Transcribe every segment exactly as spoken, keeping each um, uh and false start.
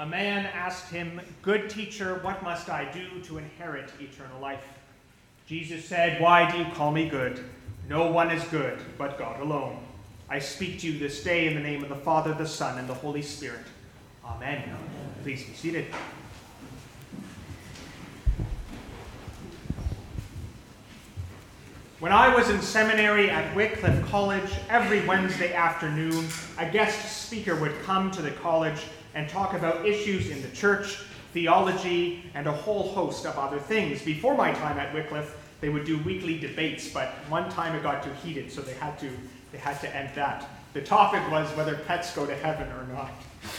A man asked him, "Good teacher, what must I do to inherit eternal life?" Jesus said, "Why do you call me good? No one is good but God alone. I speak to you this day in the name of the Father, the Son, and the Holy Spirit. Amen." Amen. Please be seated. When I was in seminary at Wycliffe College, every Wednesday afternoon, a guest speaker would come to the college and talk about issues in the church, theology, and a whole host of other things. Before my time at Wycliffe, they would do weekly debates, but one time it got too heated, so they had to they had to end that. The topic was whether pets go to heaven or not.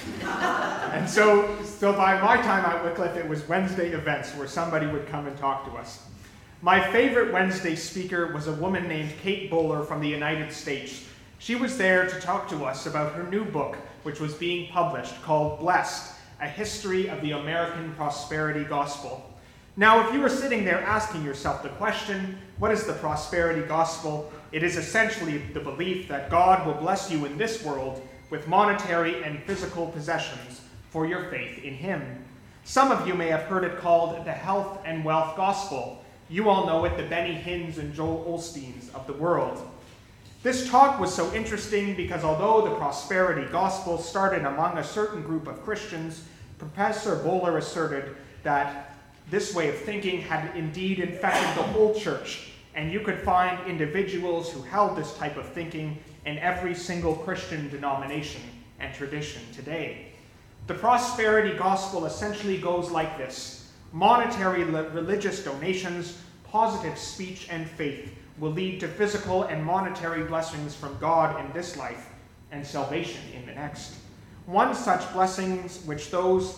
And so, so by my time at Wycliffe, it was Wednesday events where somebody would come and talk to us. My favorite Wednesday speaker was a woman named Kate Bowler from the United States. She was there to talk to us about her new book, which was being published, called Blessed, A History of the American Prosperity Gospel. Now, if you were sitting there asking yourself the question, what is the prosperity gospel? It is essentially the belief that God will bless you in this world with monetary and physical possessions for your faith in him. Some of you may have heard it called the health and wealth gospel. You all know it, the Benny Hinns and Joel Osteens of the world. This talk was so interesting because although the prosperity gospel started among a certain group of Christians, Professor Bowler asserted that this way of thinking had indeed infected the whole church, and you could find individuals who held this type of thinking in every single Christian denomination and tradition today. The prosperity gospel essentially goes like this: monetary religious donations, positive speech, and faith will lead to physical and monetary blessings from God in this life and salvation in the next. One such blessings which those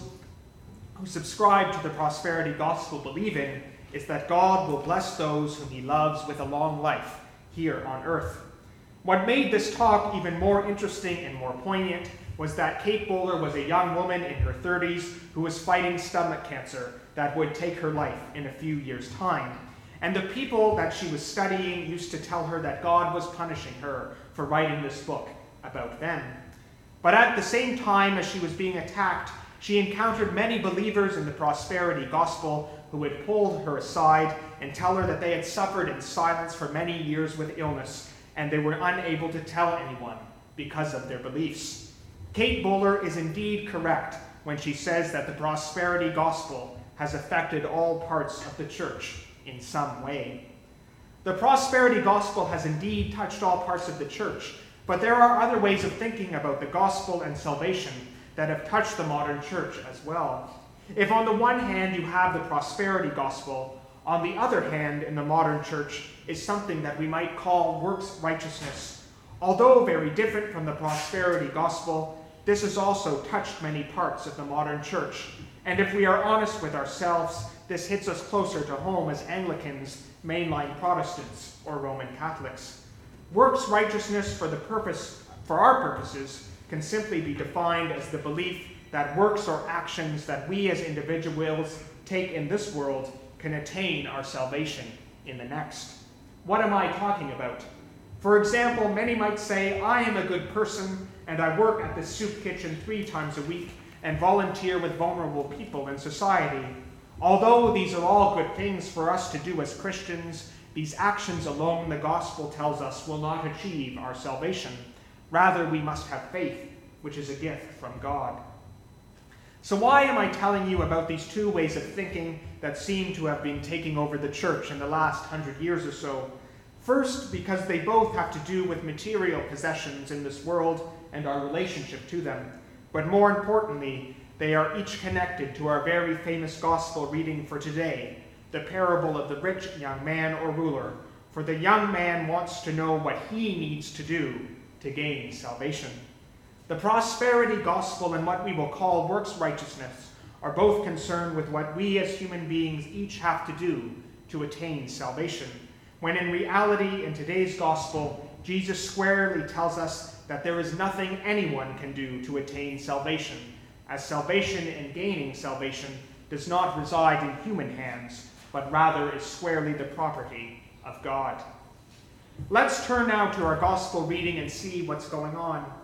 who subscribe to the prosperity gospel believe in is that God will bless those whom he loves with a long life here on earth. What made this talk even more interesting and more poignant was that Kate Bowler was a young woman in her thirties who was fighting stomach cancer that would take her life in a few years' time. And the people that she was studying used to tell her that God was punishing her for writing this book about them. But at the same time as she was being attacked, she encountered many believers in the prosperity gospel who would pull her aside and tell her that they had suffered in silence for many years with illness, and they were unable to tell anyone because of their beliefs. Kate Bowler is indeed correct when she says that the prosperity gospel has affected all parts of the church in some way. The prosperity gospel has indeed touched all parts of the church, but there are other ways of thinking about the gospel and salvation that have touched the modern church as well. If on the one hand you have the prosperity gospel, on the other hand in the modern church is something that we might call works righteousness. Although very different from the prosperity gospel, this has also touched many parts of the modern church. And if we are honest with ourselves, this hits us closer to home as Anglicans, mainline Protestants, or Roman Catholics. Works righteousness for the purpose, for our purposes, can simply be defined as the belief that works or actions that we as individuals take in this world can attain our salvation in the next. What am I talking about? For example, many might say, I am a good person and I work at the soup kitchen three times a week and volunteer with vulnerable people in society. Although these are all good things for us to do as Christians, these actions alone, the gospel tells us, will not achieve our salvation. Rather, we must have faith, which is a gift from God. So why am I telling you about these two ways of thinking that seem to have been taking over the church in the last hundred years or so? First, because they both have to do with material possessions in this world and our relationship to them. But more importantly, they are each connected to our very famous gospel reading for today, the parable of the rich young man or ruler. For the young man wants to know what he needs to do to gain salvation. The prosperity gospel and what we will call works righteousness are both concerned with what we as human beings each have to do to attain salvation, when in reality, in today's gospel, Jesus squarely tells us that there is nothing anyone can do to attain salvation, as salvation and gaining salvation does not reside in human hands, but rather is squarely the property of God. Let's turn now to our gospel reading and see what's going on.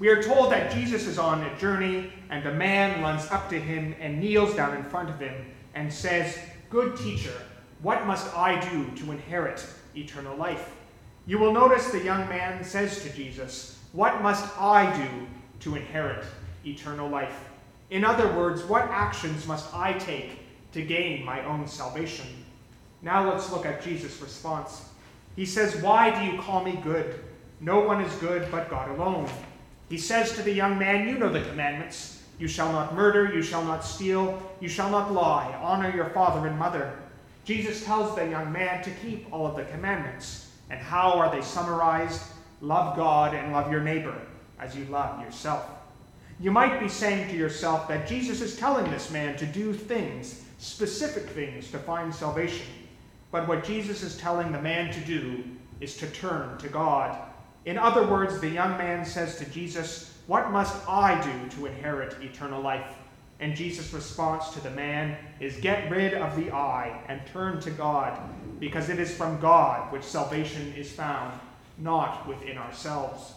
We are told that Jesus is on a journey, and a man runs up to him and kneels down in front of him and says, "Good teacher, what must I do to inherit eternal life?" You will notice the young man says to Jesus, "What must I do to inherit eternal life?" In other words, what actions must I take to gain my own salvation? Now let's look at Jesus' response. He says, "Why do you call me good? No one is good but God alone." He says to the young man, "You know the commandments. You shall not murder, you shall not steal, you shall not lie, honor your father and mother." Jesus tells the young man to keep all of the commandments. And how are they summarized? Love God and love your neighbor as you love yourself. You might be saying to yourself that Jesus is telling this man to do things, specific things, to find salvation. But what Jesus is telling the man to do is to turn to God. In other words, the young man says to Jesus, "What must I do to inherit eternal life?" And Jesus' response to the man is, "Get rid of the I and turn to God, because it is from God which salvation is found, not within ourselves."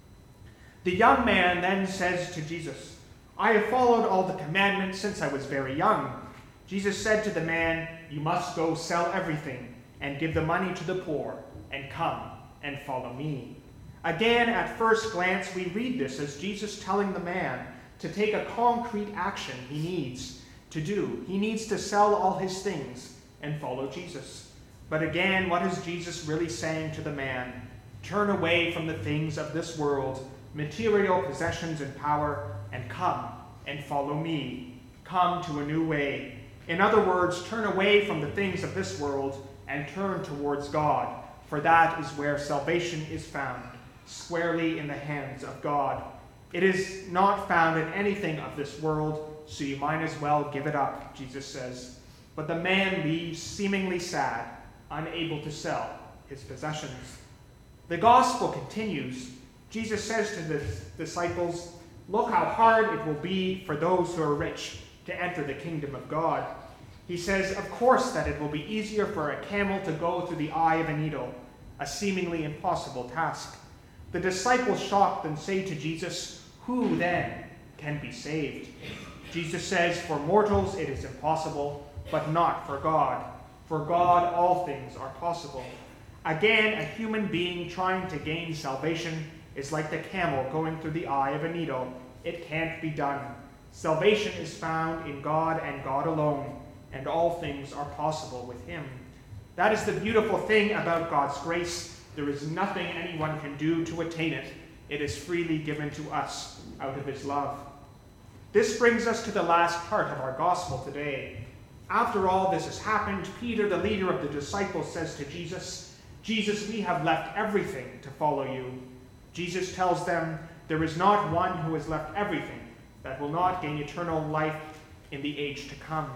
The young man then says to Jesus, "I have followed all the commandments since I was very young." Jesus said to the man, "You must go sell everything and give the money to the poor and come and follow me." Again, at first glance, we read this as Jesus telling the man to take a concrete action he needs to do. He needs to sell all his things and follow Jesus. But again, what is Jesus really saying to the man? Turn away from the things of this world, material possessions and power, and come and follow me. Come to a new way. In other words, turn away from the things of this world and turn towards God, for that is where salvation is found, squarely in the hands of God. It is not found in anything of this world, so you might as well give it up, Jesus says. But the man leaves seemingly sad, unable to sell his possessions. The gospel continues. Jesus says to the disciples, "Look how hard it will be for those who are rich to enter the kingdom of God." He says, of course, that it will be easier for a camel to go through the eye of a needle, a seemingly impossible task. The disciples, shocked, then say to Jesus, "Who then can be saved?" Jesus says, "For mortals it is impossible, but not for God. For God all things are possible." Again, a human being trying to gain salvation is like the camel going through the eye of a needle. It can't be done. Salvation is found in God and God alone, and all things are possible with him. That is the beautiful thing about God's grace. There is nothing anyone can do to attain it. It is freely given to us out of his love. This brings us to the last part of our gospel today. After all this has happened, Peter, the leader of the disciples, says to Jesus, "Jesus, we have left everything to follow you." Jesus tells them, "There is not one who has left everything that will not gain eternal life in the age to come."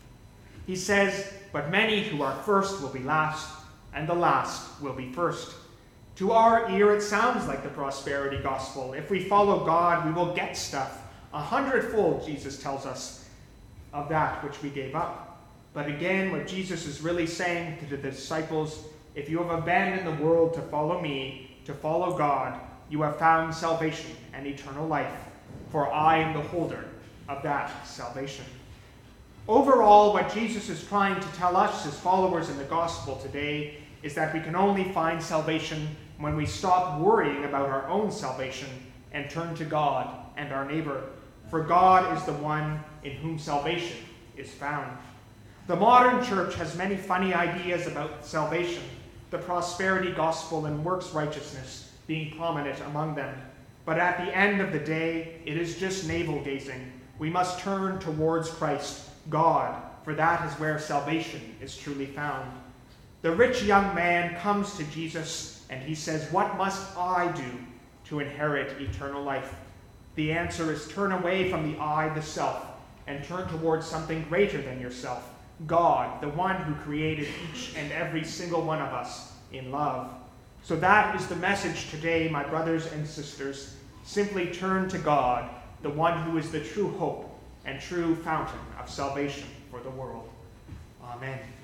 He says, "But many who are first will be last, and the last will be first." To our ear, it sounds like the prosperity gospel. If we follow God, we will get stuff. A hundredfold, Jesus tells us, of that which we gave up. But again, what Jesus is really saying to the disciples, if you have abandoned the world to follow me, to follow God, you have found salvation and eternal life, for I am the holder of that salvation. Overall, what Jesus is trying to tell us as followers in the gospel today is that we can only find salvation when we stop worrying about our own salvation and turn to God and our neighbor. For God is the one in whom salvation is found. The modern church has many funny ideas about salvation, the prosperity gospel and works righteousness being prominent among them. But at the end of the day, it is just navel-gazing. We must turn towards Christ, God, for that is where salvation is truly found. The rich young man comes to Jesus and he says, "What must I do to inherit eternal life?" The answer is turn away from the I, the self, and turn towards something greater than yourself, God, the one who created each and every single one of us in love. So that is the message today, my brothers and sisters. Simply turn to God, the one who is the true hope and true fountain of salvation for the world. Amen.